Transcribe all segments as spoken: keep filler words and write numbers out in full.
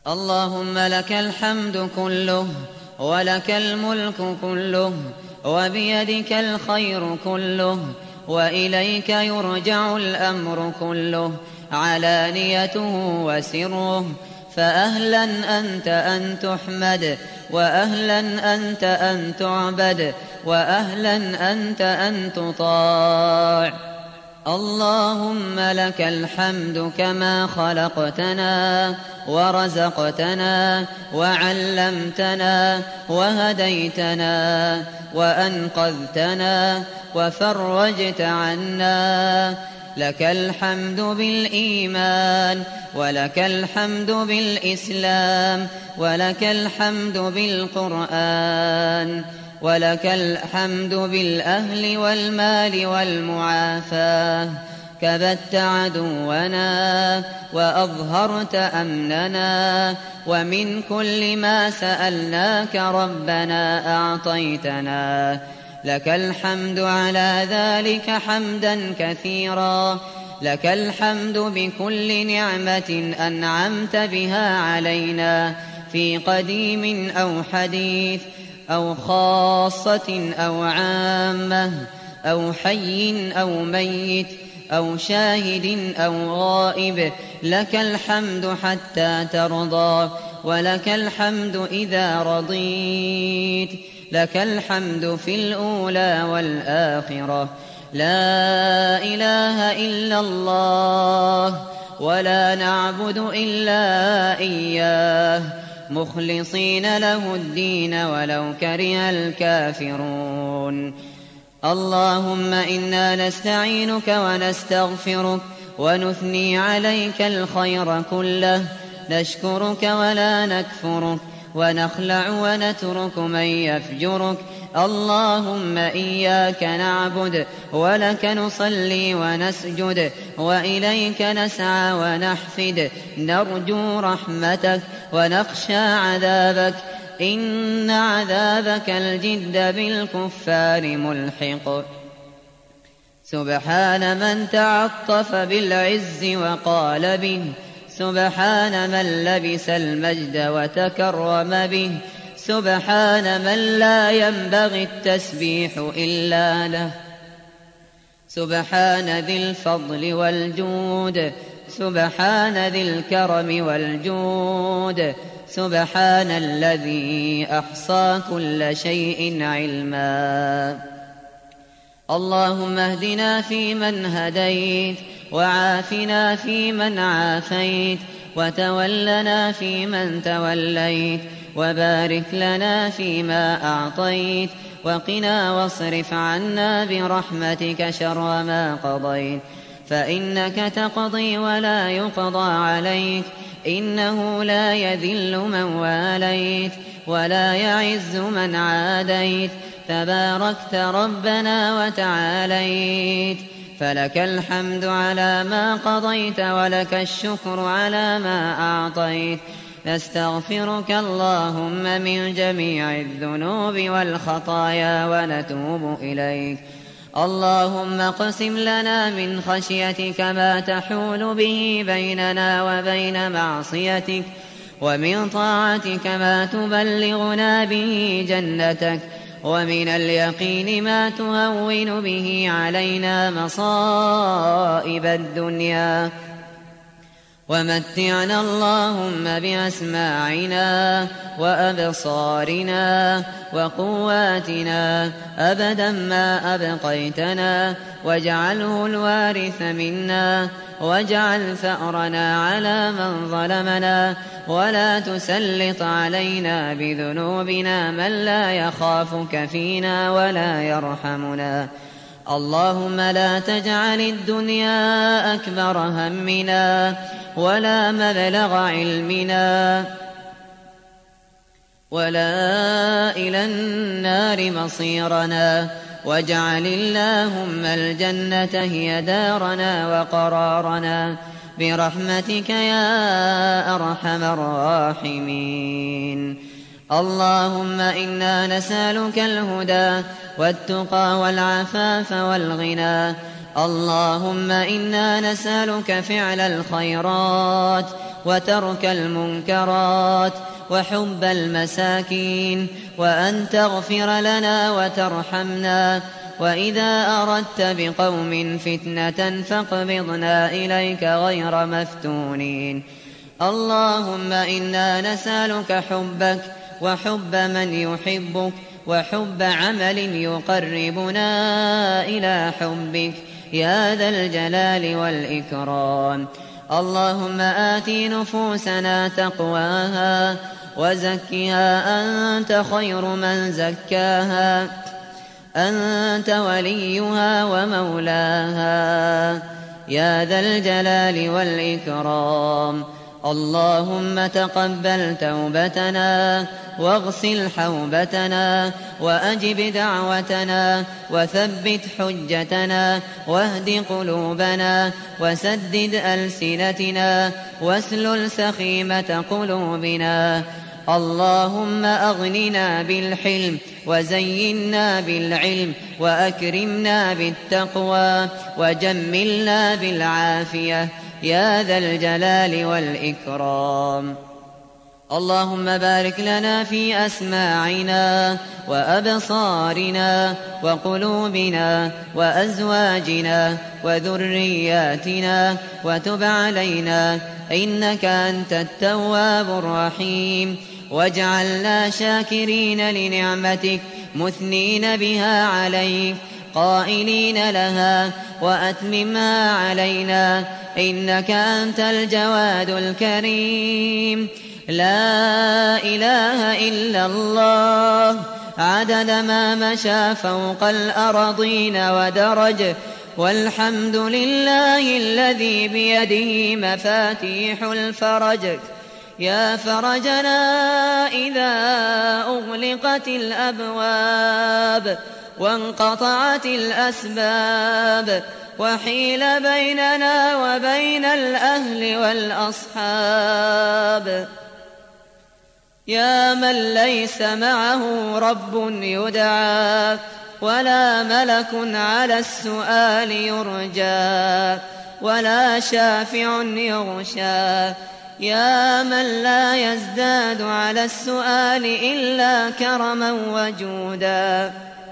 اللهم لك الحمد كله، ولك الملك كله، وبيدك الخير كله، وإليك يرجع الأمر كله، علانيته وسره. فأهلا أنت أن تحمد، وأهلا أنت أن تعبد، وأهلا أنت أن تطاع. اللهم لك الحمد كما خلقتنا ورزقتنا وعلمتنا وهديتنا وأنقذتنا وفرجت عنا. لك الحمد بالإيمان، ولك الحمد بالإسلام، ولك الحمد بالقرآن، ولك الحمد بالأهل والمال والمعافاة. كبت عدونا وأظهرت أمننا، ومن كل ما سألناك ربنا أعطيتنا. لك الحمد على ذلك حمدا كثيرا. لك الحمد بكل نعمة أنعمت بها علينا، في قديم أو حديث، أو خاصة أو عامة، أو حي أو ميت، أو شاهد أو غائب. لك الحمد حتى ترضى، ولك الحمد إذا رضيت. لك الحمد في الأولى والآخرة. لا إله إلا الله، ولا نعبد إلا إياه، مخلصين له الدين ولو كره الكافرون. اللهم إنا نستعينك ونستغفرك، ونثني عليك الخير كله، نشكرك ولا نكفرك، ونخلع ونترك من يفجرك. اللهم إياك نعبد، ولك نصلي ونسجد، وإليك نسعى ونحفد. نرجو رحمتك ونخشى عذابك، إن عذابك الجد بالكفار ملحق. سبحان من تعطف بالعز وقال به، سبحان من لبس المجد وتكرم به، سبحان من لا ينبغي التسبيح إلا له. سبحان ذي الفضل والجود، سبحان ذي الكرم والجود، سبحان الذي أحصى كل شيء علما. اللهم اهدنا فيمن هديت، وعافنا فيمن عافيت، وتولنا فيمن توليت، وبارك لنا فيما أعطيت، وقنا واصرف عنا برحمتك شر ما قضيت. فإنك تقضي ولا يقضى عليك، إنه لا يذل من واليت، ولا يعز من عاديت. تباركت ربنا وتعاليت. فلك الحمد على ما قضيت، ولك الشكر على ما أعطيت. نستغفرك اللهم من جميع الذنوب والخطايا ونتوب إليك. اللهم اقسم لنا من خشيتك ما تحول به بيننا وبين معصيتك، ومن طاعتك ما تبلغنا به جنتك، ومن اليقين ما تهون به علينا مصائب الدنيا. ومتعنا اللهم بأسماعنا وأبصارنا وقواتنا أبدا ما أبقيتنا، واجعله الوارث منا، واجعل ثأرنا على من ظلمنا، ولا تسلط علينا بذنوبنا من لا يخافك فينا ولا يرحمنا. اللهم لا تجعل الدنيا أكبر همنا، ولا مبلغ علمنا، ولا إلى النار مصيرنا. واجعل اللهم الجنة هي دارنا وقرارنا، برحمتك يا أرحم الراحمين. اللهم إنا نسألك الهدى والتقى والعفاف والغنى. اللهم إنا نسألك فعل الخيرات وترك المنكرات وحب المساكين، وأن تغفر لنا وترحمنا، وإذا أردت بقوم فتنة فاقبضنا إليك غير مفتونين. اللهم إنا نسألك حبك وحب من يحبك وحب عمل يقربنا إلى حبك يا ذا الجلال والإكرام. اللهم آت نفوسنا تقواها وزكها أنت خير من زكاها، أنت وليها ومولاها يا ذا الجلال والإكرام. اللهم تقبل توبتنا واغسل حوبتنا وأجب دعوتنا وثبت حجتنا واهد قلوبنا وسدد ألسنتنا واسلل سخيمة قلوبنا. اللهم أغننا بالحلم وزينا بالعلم وأكرمنا بالتقوى وجملنا بالعافية يا ذا الجلال والإكرام. اللهم بارك لنا في أسماعنا وأبصارنا وقلوبنا وأزواجنا وذرياتنا وتب علينا إنك أنت التواب الرحيم، واجعلنا شاكرين لنعمتك مثنين بها عليك قائلين لها وأتممها علينا إنك أنت الجواد الكريم. لا إله إلا الله عدد ما مشى فوق الأرضين ودرج، والحمد لله الذي بيده مفاتيح الفرج. يا فرجنا إذا أغلقت الأبواب وانقطعت الأسباب وحيل بيننا وبين الأهل والأصحاب. يا من ليس معه رب يدعى ولا ملك على السؤال يرجى ولا شافع يغشى. يا من لا يزداد على السؤال إلا كرما وجودا،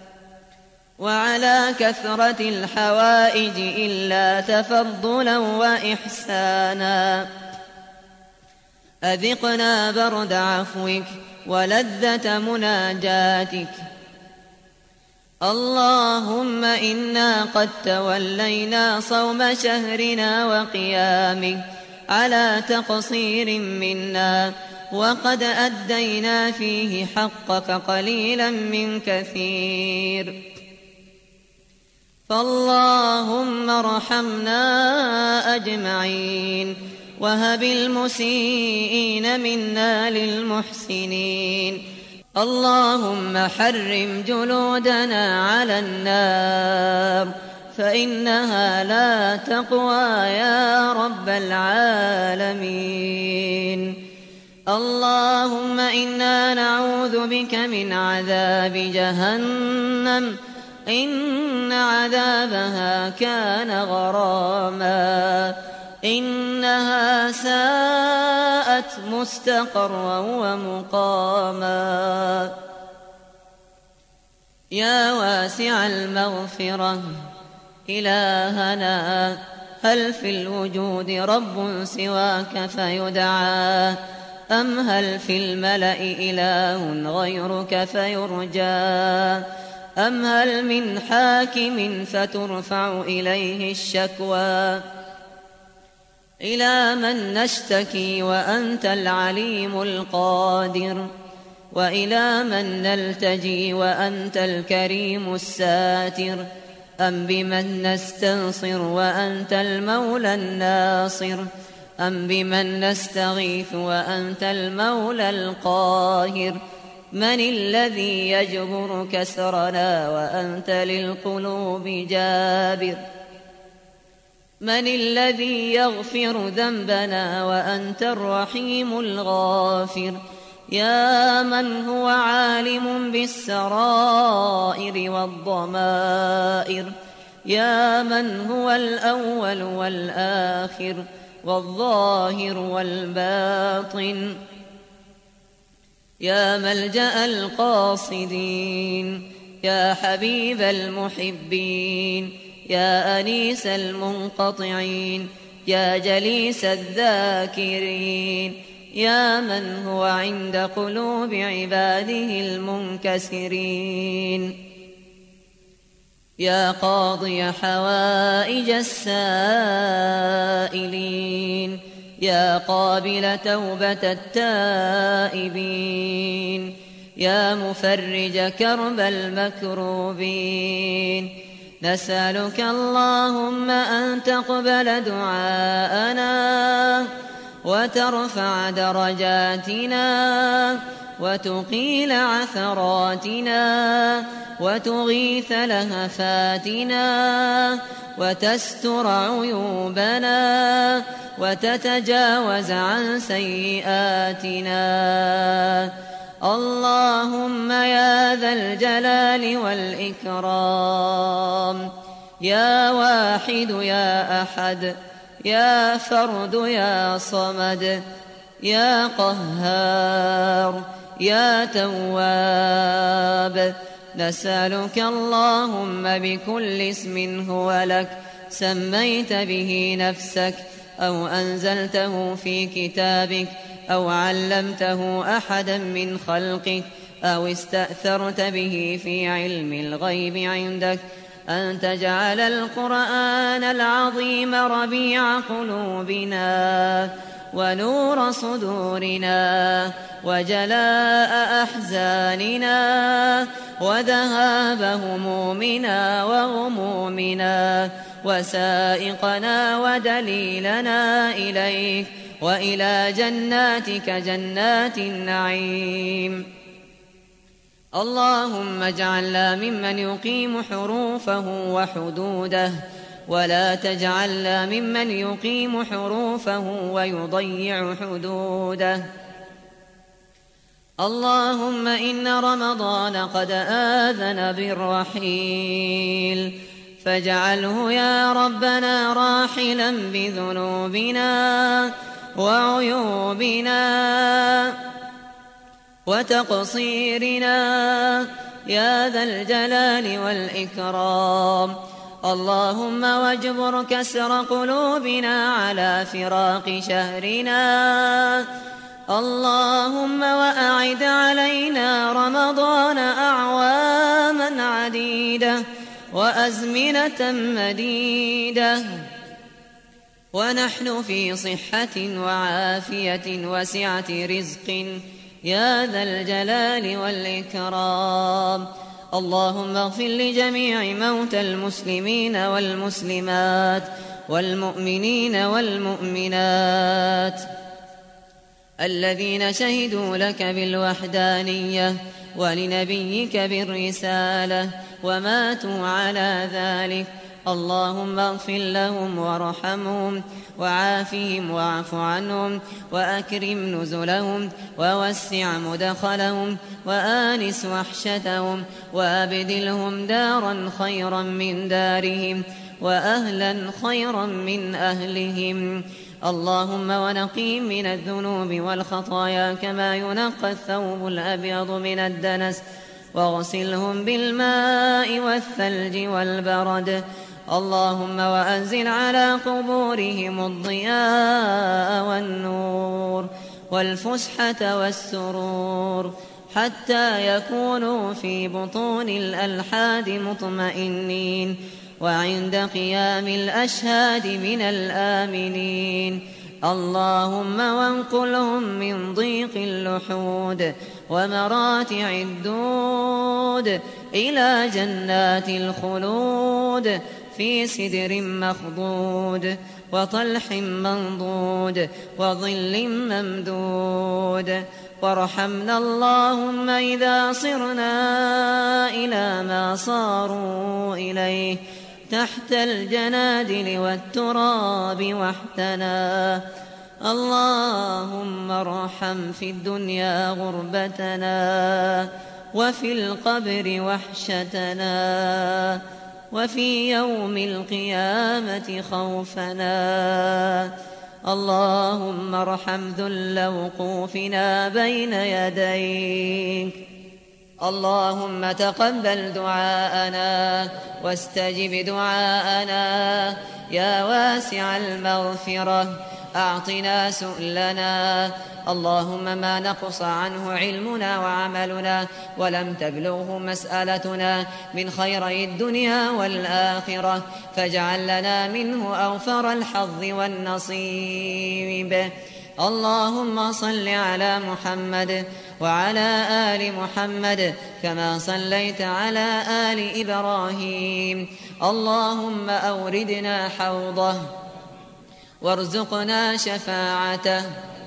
وعلى كثرة الحوائج إلا تفضلا وإحسانا. أذقنا برد عفوك ولذة مناجاتك. اللهم إنا قد تولينا صوم شهرنا وقيامه على تقصير منا، وقد أدينا فيه حقك قليلا من كثير، فاللهم ارحمنا أجمعين وهب المسيئين منا للمحسنين. اللهم حرم جلودنا على النار فإنها لا تقوى يا رب العالمين. اللهم إنا نعوذ بك من عذاب جهنم إن عذابها كان غراما، إنها ساءت مستقرا ومقاما. يا واسع المغفرة إلهنا، هل في الوجود رب سواك فيدعى؟ أم هل في الملأ إله غيرك فيرجى؟ أم هل من حاكم فترفع إليه الشكوى؟ إلى من نشتكي وأنت العليم القادر؟ وإلى من نلتجي وأنت الكريم الساتر؟ أم بمن نستنصر وأنت المولى الناصر؟ أم بمن نستغيث وأنت المولى القاهر؟ من الذي يجبر كسرنا وأنت للقلوب جابر؟ من الذي يغفر ذنبنا وأنت الرحيم الغافر؟ يا من هو عالم بالسرائر والضمائر، يا من هو الأول والآخر والظاهر والباطن، يا ملجأ القاصدين، يا حبيب المحبين، يا أنيس المنقطعين، يا جليس الذاكرين، يا من هو عند قلوب عباده المنكسرين، يا قاضي حوائج السائلين، يا قابل توبة التائبين، يا مفرج كرب المكروبين. نسألك اللهم أن تقبل دعاءنا وترفع درجاتنا وتقيل عثراتنا وتغيث لهفاتنا وتستر عيوبنا وتتجاوز عن سيئاتنا. اللهم يا ذا الجلال والإكرام، يا واحد يا أحد، يا فرد يا صمد، يا قهار يا تواب، نسألك اللهم بكل اسم هو لك سميت به نفسك أو أنزلته في كتابك أو علمته أحدا من خلقك أو استأثرت به في علم الغيب عندك، أن تجعل القرآن العظيم ربيع قلوبنا ونور صدورنا وجلاء أحزاننا وذهاب همومنا وغمومنا وسائقنا ودليلنا إليك وإلى جناتك جنات النعيم. اللهم اجعلنا ممن يقيم حروفه وحدوده، ولا تجعلنا ممن يقيم حروفه ويضيع حدوده. اللهم إن رمضان قد آذن بالرحيل، فاجعله يا ربنا راحلا بذنوبنا وعيوبنا وتقصيرنا يا ذا الجلال والإكرام. اللهم واجبر كسر قلوبنا على فراق شهرنا. اللهم وأعد علينا رمضان أعواما عديدة وأزمنة مديدة ونحن في صحة وعافية وسعة رزق يا ذا الجلال والإكرام. اللهم اغفر لجميع موتى المسلمين والمسلمات والمؤمنين والمؤمنات الذين شهدوا لك بالوحدانية ولنبيك بالرسالة وماتوا على ذلك. اللهم اغفر لهم وارحمهم وعافهم واعف عنهم وأكرم نزلهم ووسع مدخلهم وآنس وحشتهم وأبدلهم دارا خيرا من دارهم وأهلا خيرا من أهلهم. اللهم ونقيهم من الذنوب والخطايا كما ينقى الثوب الأبيض من الدنس واغسلهم بالماء والثلج والبرد. اللهم وأنزل على قبورهم الضياء والنور والفسحة والسرور حتى يكونوا في بطون الألحاد مطمئنين وعند قيام الأشهاد من الآمنين. اللهم وانقلهم من ضيق اللحود ومراتع الدود إلى جنات الخلود في سدر مخضود وطلح منضود وظل ممدود. وارحمنا اللهم إذا صرنا إلى ما صاروا إليه تحت الجنادل والتراب وحدنا. اللهم ارحم في الدنيا غربتنا وفي القبر وحشتنا وفي يوم القيامة خوفنا. اللهم ارحم ذل وقوفنا بين يديك. اللهم تقبل دعاءنا واستجب دعاءنا يا واسع المغفرة، أعطنا سؤلنا. اللهم ما نقص عنه علمنا وعملنا ولم تبلغه مسألتنا من خيري الدنيا والآخرة، فاجعل لنا منه أوفر الحظ والنصيب. اللهم صل على محمد وعلى آل محمد كما صليت على آل إبراهيم. اللهم أوردنا حوضه وارزقنا شفاعته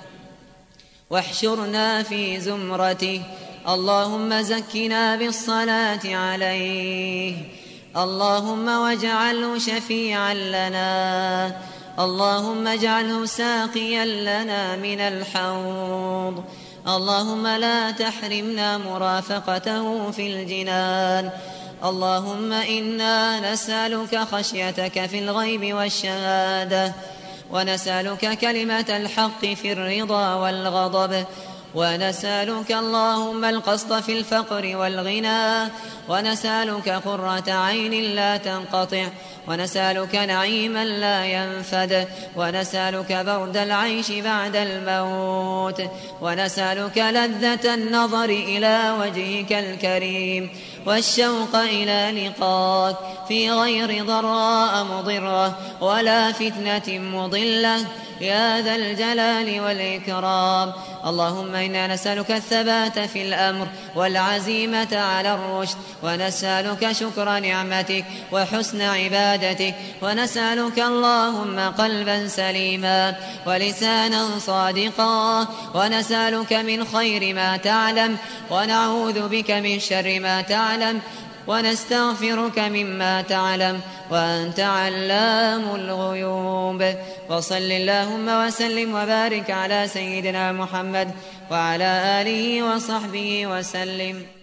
واحشرنا في زمرته. اللهم زكنا بالصلاة عليه. اللهم واجعله شفيعا لنا. اللهم اجعله ساقيا لنا من الحوض. اللهم لا تحرمنا مرافقته في الجنان. اللهم إنا نسألك خشيتك في الغيب والشهادة، ونسألك كلمة الحق في الرضا والغضب، ونسألك اللهم القسط في الفقر والغنى، ونسألك قرة عين لا تنقطع، ونسألك نعيما لا ينفد، ونسألك برد العيش بعد الموت، ونسألك لذة النظر إلى وجهك الكريم والشوق إلى لقاك في غير ضراء مضرة ولا فتنة مضلة يا ذا الجلال والإكرام. اللهم إنا نسألك الثبات في الأمر والعزيمة على الرشد، ونسألك شكر نعمتك وحسن عبادتك، ونسألك اللهم قلبا سليما ولسانا صادقا، ونسألك من خير ما تعلم، ونعوذ بك من شر ما تعلم، ونستغفرك مما تعلم، وأنت علام الغيوب. وصل اللهم وسلم وبارك على سيدنا محمد وعلى آله وصحبه وسلم.